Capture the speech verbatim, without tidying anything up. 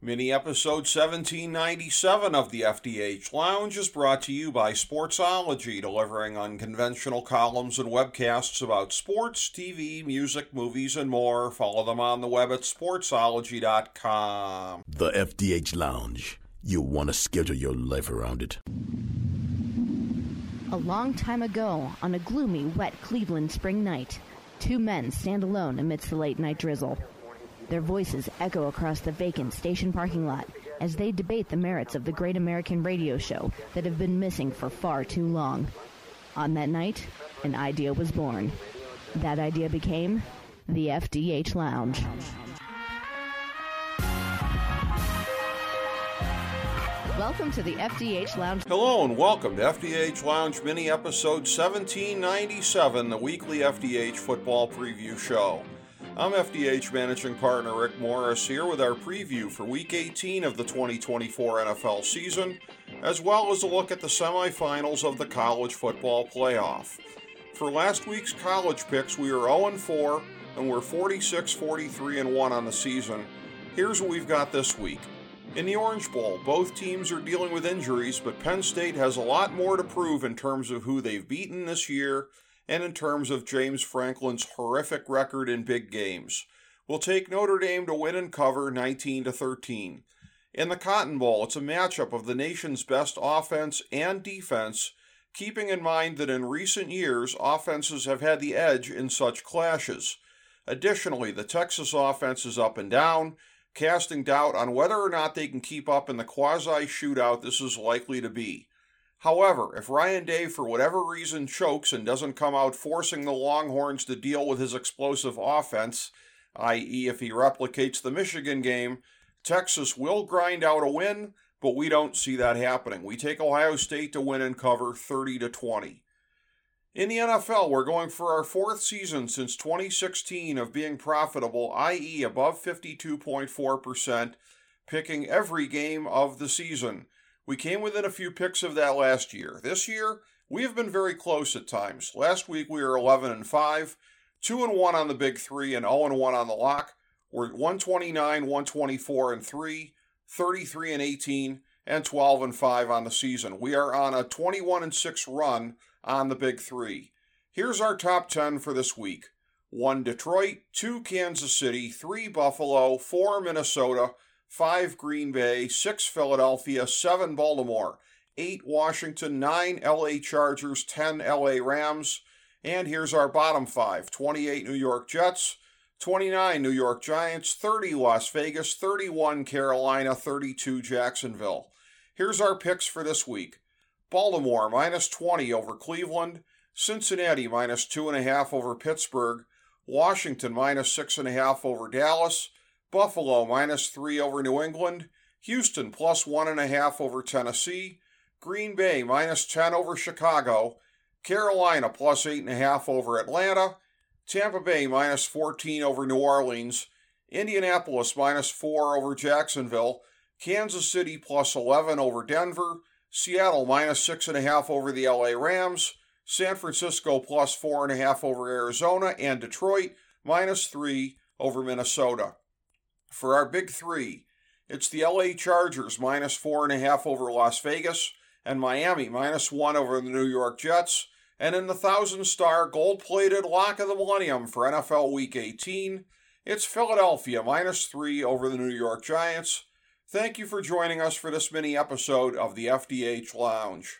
Mini episode seventeen ninety-seven of the F D H Lounge is brought to you by Sportsology, delivering unconventional columns and webcasts about sports, T V, music, movies, and more. Follow them on the web at sportsology dot com. The F D H Lounge. You'll want to schedule your life around it. A long time ago, on a gloomy, wet Cleveland spring night, two men stand alone amidst the late-night drizzle. Their voices echo across the vacant station parking lot as they debate the merits of the great American radio show that have been missing for far too long. On that night, an idea was born. That idea became the F D H Lounge. Welcome to the F D H Lounge. Hello and welcome to F D H Lounge mini episode seventeen ninety-seven, the weekly F D H football preview show. I'm F D H Managing Partner Rick Morris here with our preview for Week eighteen of the twenty twenty-four N F L season, as well as a look at the semifinals of the college football playoff. For last week's college picks, we are oh and four, and we're forty-six, forty-three, and one on the season. Here's what we've got this week. In the Orange Bowl, both teams are dealing with injuries, but Penn State has a lot more to prove in terms of who they've beaten this year, and in terms of James Franklin's horrific record in big games. We'll take Notre Dame to win and cover nineteen to thirteen. In the Cotton Bowl, it's a matchup of the nation's best offense and defense, keeping in mind that in recent years, offenses have had the edge in such clashes. Additionally, the Texas offense is up and down, casting doubt on whether or not they can keep up in the quasi-shootout this is likely to be. However, if Ryan Day for whatever reason chokes and doesn't come out forcing the Longhorns to deal with his explosive offense, that is if he replicates the Michigan game, Texas will grind out a win, but we don't see that happening. We take Ohio State to win and cover thirty to twenty. In the N F L, we're going for our fourth season since twenty sixteen of being profitable, that is above fifty-two point four percent, picking every game of the season. We came within a few picks of that last year. This year, we have been very close at times. Last week we were eleven and five, two and one on the Big Three, and oh and one on the lock. We're at one twenty-nine, one twenty-four and three, thirty-three and eighteen, and twelve and five on the season. We are on a twenty-one and six run on the Big Three. Here's our top ten for this week. one Detroit, two Kansas City, three Buffalo, four Minnesota, five Green Bay, six Philadelphia, seven Baltimore, eight Washington, nine L A Chargers, ten L A Rams, and here's our bottom five. twenty-eight New York Jets, twenty-nine New York Giants, thirty Las Vegas, thirty-one Carolina, thirty-two Jacksonville. Here's our picks for this week. Baltimore minus twenty over Cleveland, Cincinnati minus two point five over Pittsburgh, Washington minus six point five over Dallas, Buffalo minus three over New England, Houston plus one and a half over Tennessee, Green Bay minus ten over Chicago, Carolina plus eight and a half over Atlanta, Tampa Bay minus fourteen over New Orleans, Indianapolis minus four over Jacksonville, Kansas City plus eleven over Denver, Seattle minus six and a half over the L A Rams, San Francisco plus four and a half over Arizona, and Detroit minus three over Minnesota. For our Big Three, it's the L A Chargers minus four and a half over Las Vegas, and Miami minus one over the New York Jets, and in the thousand-star gold-plated lock of the millennium for N F L Week eighteen, it's Philadelphia minus three over the New York Giants. Thank you for joining us for this mini episode of the F D H Lounge.